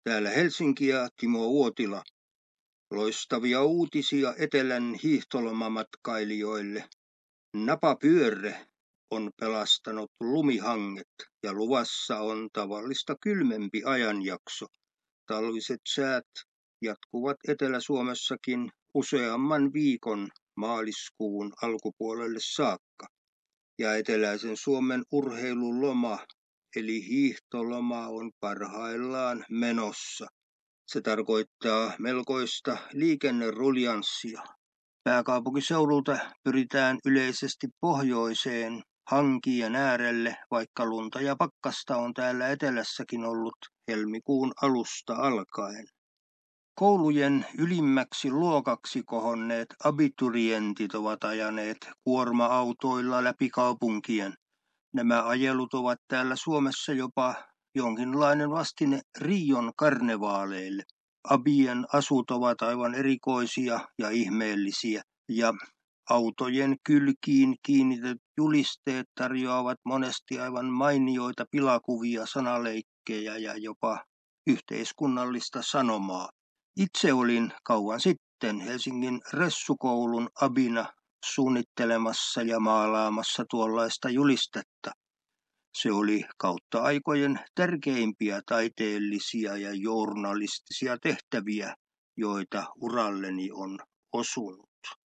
Täällä Helsinki ja Timo Uotila. Loistavia uutisia etelän hiihtolomamatkailijoille. Napapyörre on pelastanut lumihanget ja luvassa on tavallista kylmempi ajanjakso. Talviset säät jatkuvat Etelä-Suomessakin useamman viikon maaliskuun alkupuolelle saakka. Ja eteläisen Suomen urheiluloma eli hiihtoloma on parhaillaan menossa. Se tarkoittaa melkoista liikenneruljanssia. Pääkaupunkiseudulta pyritään yleisesti pohjoiseen hankien äärelle, vaikka lunta ja pakkasta on täällä etelässäkin ollut helmikuun alusta alkaen. Koulujen ylimmäksi luokaksi kohonneet abiturientit ovat ajaneet kuorma-autoilla läpi kaupunkien. Nämä ajelut ovat täällä Suomessa jopa jonkinlainen vastine Rion karnevaaleille. Abien asut ovat aivan erikoisia ja ihmeellisiä, ja autojen kylkiin kiinnitetyt julisteet tarjoavat monesti aivan mainioita pilakuvia, sanaleikkejä ja jopa yhteiskunnallista sanomaa. Itse olin kauan sitten Helsingin Ressukoulun abina suunnittelemassa ja maalaamassa tuollaista julistetta. Se oli kautta aikojen tärkeimpiä taiteellisia ja journalistisia tehtäviä, joita uralleni on osunut.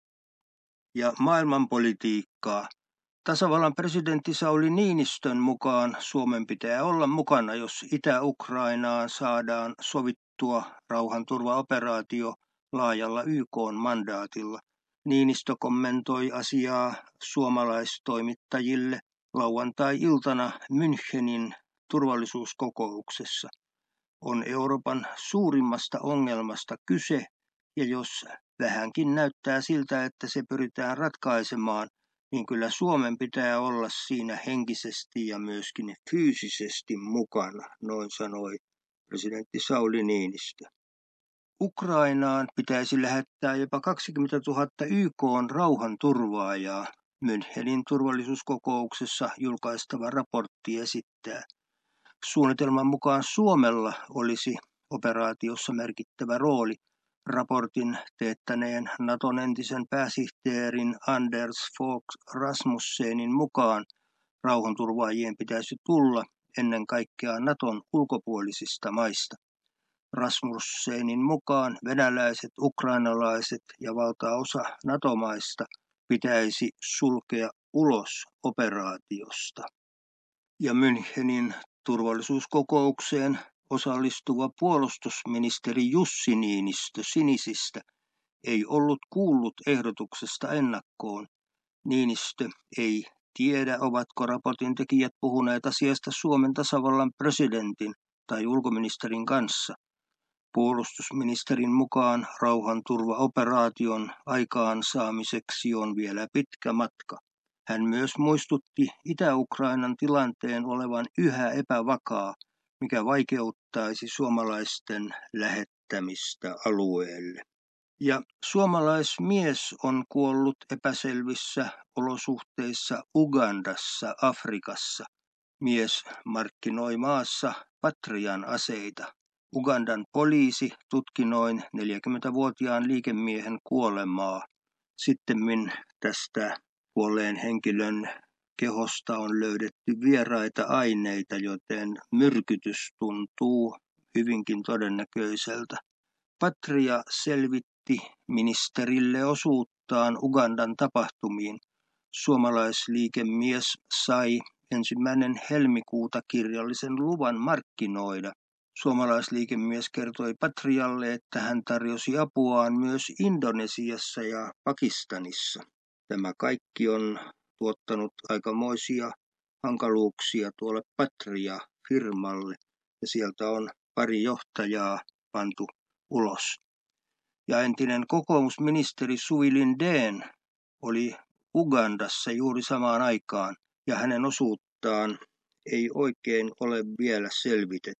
Ja maailmanpolitiikkaa. Tasavallan presidentti Sauli Niinistön mukaan Suomen pitää olla mukana, jos Itä-Ukrainaan saadaan sovittua rauhanturvaoperaatio laajalla YK-mandaatilla. Niinistö kommentoi asiaa suomalaistoimittajille lauantai-iltana Münchenin turvallisuuskokouksessa. On Euroopan suurimmasta ongelmasta kyse, ja jos vähänkin näyttää siltä, että se pyritään ratkaisemaan, niin kyllä Suomen pitää olla siinä henkisesti ja myöskin fyysisesti mukana, noin sanoi presidentti Sauli Niinistö. Ukrainaan pitäisi lähettää jopa 20 000 YK:n rauhanturvaajaa. Münchenin turvallisuuskokouksessa julkaistava raportti esittää. Suunnitelman mukaan Suomella olisi operaatiossa merkittävä rooli. Raportin teettäneen Naton entisen pääsihteerin Anders Fogh Rasmussenin mukaan rauhanturvaajien pitäisi tulla ennen kaikkea Naton ulkopuolisista maista. Rasmussenin mukaan venäläiset, ukrainalaiset ja valtaosa NATO-maista pitäisi sulkea ulos operaatiosta. Ja Münchenin turvallisuuskokoukseen osallistuva puolustusministeri Jussi Niinistö Sinisistä ei ollut kuullut ehdotuksesta ennakkoon. Niinistö ei tiedä, ovatko raportin tekijät puhuneet asiasta Suomen tasavallan presidentin tai ulkoministerin kanssa. Puolustusministerin mukaan rauhanturvaoperaation aikaansaamiseksi on vielä pitkä matka. Hän myös muistutti Itä-Ukrainan tilanteen olevan yhä epävakaa, mikä vaikeuttaisi suomalaisten lähettämistä alueelle. Ja suomalaismies on kuollut epäselvissä olosuhteissa Ugandassa, Afrikassa. Mies markkinoi maassa Patrian aseita. Ugandan poliisi tutki noin 40-vuotiaan liikemiehen kuolemaa. Sittemmin tästä kuolleen henkilön kehosta on löydetty vieraita aineita, joten myrkytys tuntuu hyvinkin todennäköiseltä. Patria selvitti ministerille osuuttaan Ugandan tapahtumiin. Suomalaisliikemies sai 1. helmikuuta kirjallisen luvan markkinoida. Suomalaisliikemies kertoi Patrialle, että hän tarjosi apuaan myös Indonesiassa ja Pakistanissa. Tämä kaikki on tuottanut aikamoisia hankaluuksia tuolle Patria-firmalle, ja sieltä on pari johtajaa pantu ulos. Ja entinen kokoomusministeri Suvi Lindén oli Ugandassa juuri samaan aikaan, ja hänen osuuttaan ei oikein ole vielä selvitetty.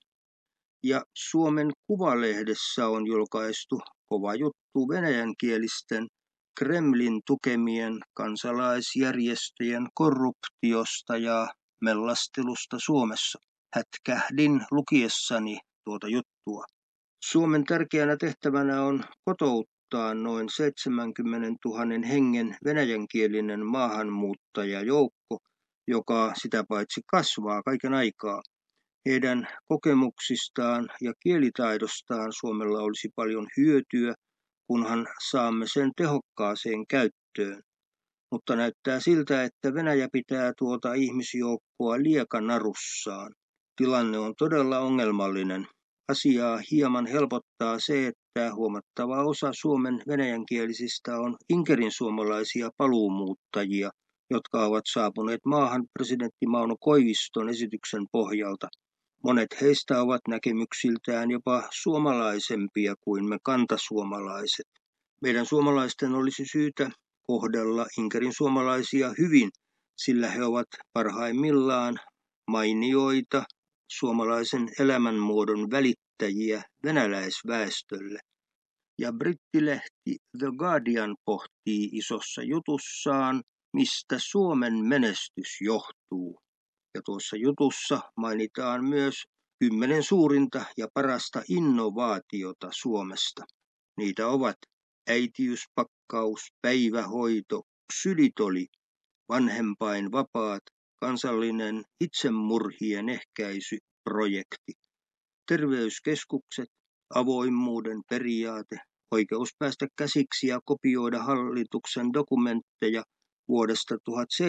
Ja Suomen Kuvalehdessä on julkaistu kova juttu venäjänkielisten Kremlin tukemien kansalaisjärjestöjen korruptiosta ja mellastelusta Suomessa. Hätkähdin lukiessani tuota juttua. Suomen tärkeänä tehtävänä on kotouttaa noin 70 000 hengen venäjänkielinen maahanmuuttajajoukko, joka sitä paitsi kasvaa kaiken aikaa. Heidän kokemuksistaan ja kielitaidostaan Suomella olisi paljon hyötyä, kunhan saamme sen tehokkaaseen käyttöön. Mutta näyttää siltä, että Venäjä pitää tuota ihmisjoukkoa liekanarussaan. Tilanne on todella ongelmallinen. Asiaa hieman helpottaa se, että huomattava osa Suomen venäjänkielisistä on inkerinsuomalaisia paluumuuttajia, jotka ovat saapuneet maahan presidentti Mauno Koiviston esityksen pohjalta. Monet heistä ovat näkemyksiltään jopa suomalaisempia kuin me kantasuomalaiset. Meidän suomalaisten olisi syytä kohdella inkerinsuomalaisia hyvin, sillä he ovat parhaimmillaan mainioita suomalaisen elämänmuodon välittäjiä venäläisväestölle. Ja brittilehti The Guardian pohtii isossa jutussaan, mistä Suomen menestys johtuu. Ja tuossa jutussa mainitaan myös 10 suurinta ja parasta innovaatiota Suomesta. Niitä ovat äitiyspakkaus, päivähoito, ksylitoli, vanhempainvapaat, kansallinen itsemurhien ehkäisyprojekti, terveyskeskukset, avoimuuden periaate, oikeus päästä käsiksi ja kopioida hallituksen dokumentteja vuodesta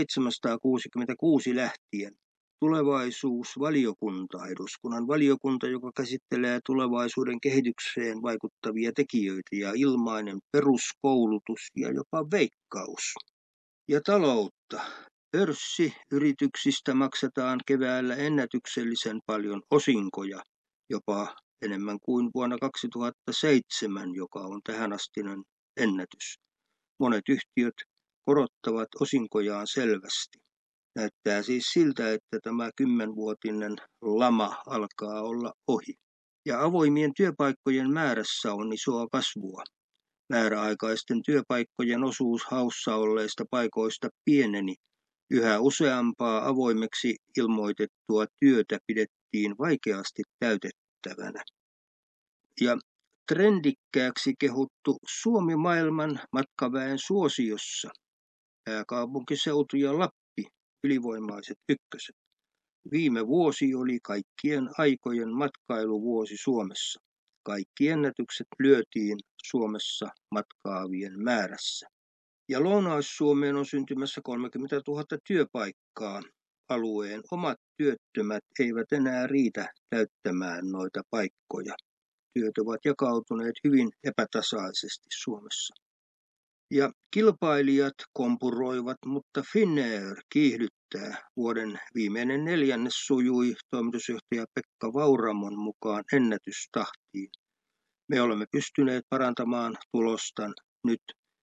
1766 lähtien, tulevaisuusvaliokunta, eduskunnan valiokunta, joka käsittelee tulevaisuuden kehitykseen vaikuttavia tekijöitä, ja ilmainen peruskoulutus ja jopa Veikkaus. Ja taloutta. Pörssiyrityksistä maksetaan keväällä ennätyksellisen paljon osinkoja, jopa enemmän kuin vuonna 2007, joka on tähänastinen ennätys. Monet yhtiöt korottavat osinkojaan selvästi. Näyttää siis siltä, että tämä 10-vuotinen lama alkaa olla ohi. Ja avoimien työpaikkojen määrässä on isoa kasvua. Määräaikaisten työpaikkojen osuus haussa olleista paikoista pieneni. Yhä useampaa avoimeksi ilmoitettua työtä pidettiin vaikeasti täytettävänä. Ja trendikkääksi kehuttu Suomi maailman matkaväen suosiossa. Pääkaupunkiseutu ja Lappi, ylivoimaiset ykköset. Viime vuosi oli kaikkien aikojen matkailuvuosi Suomessa. Kaikki ennätykset lyötiin Suomessa matkaavien määrässä. Ja Lounais-Suomeen on syntymässä 30 000 työpaikkaa. Alueen omat työttömät eivät enää riitä täyttämään noita paikkoja. Työt ovat jakautuneet hyvin epätasaisesti Suomessa. Ja kilpailijat kompuroivat, mutta Finnair kiihdyttää. Vuoden viimeinen neljännes sujui toimitusjohtaja Pekka Vauramon mukaan ennätystahtiin. Me olemme pystyneet parantamaan tulosta nyt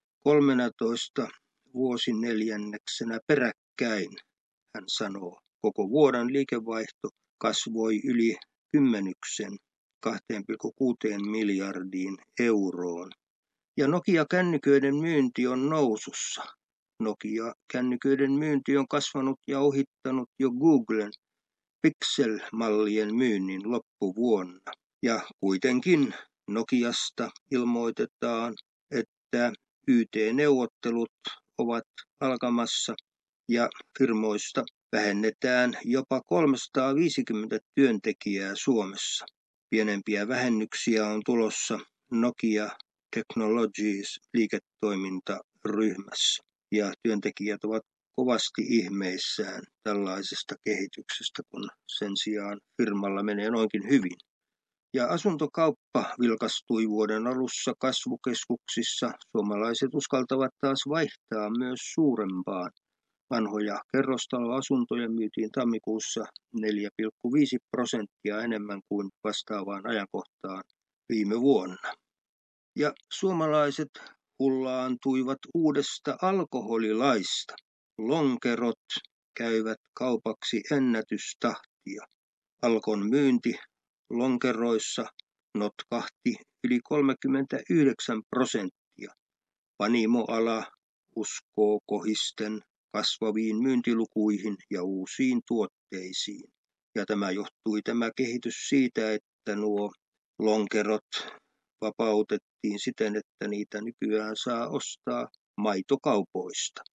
13 vuosineljänneksenä peräkkäin, hän sanoo. Koko vuoden liikevaihto kasvoi yli 10 2,6 miljardiin euroon. Ja Nokia-kännyköiden myynti on nousussa. Nokia-kännyköiden myynti on kasvanut ja ohittanut jo Googlen Pixel-mallien myynnin loppuvuonna. Ja kuitenkin Nokiasta ilmoitetaan, että YT-neuvottelut ovat alkamassa ja firmoista vähennetään jopa 350 työntekijää Suomessa. Pienempiä vähennyksiä on tulossa Nokia Technologies liiketoimintaryhmässä ja työntekijät ovat kovasti ihmeissään tällaisesta kehityksestä, kun sen sijaan firmalla menee noinkin hyvin. Ja asuntokauppa vilkastui vuoden alussa kasvukeskuksissa. Suomalaiset uskaltavat taas vaihtaa myös suurempaan. Vanhoja kerrostaloasuntoja myytiin tammikuussa 4,5% enemmän kuin vastaavaan ajankohtaan viime vuonna. Ja suomalaiset hullaantuivat uudesta alkoholilaista. Lonkerot käyvät kaupaksi ennätystahtia. Alkon myynti lonkeroissa notkahti yli 39%. Panimoala uskoo kohisten kasvaviin myyntilukuihin ja uusiin tuotteisiin. Ja tämä kehitys siitä, että nuo lonkerot vapautettiin siten, että niitä nykyään saa ostaa maitokaupoista.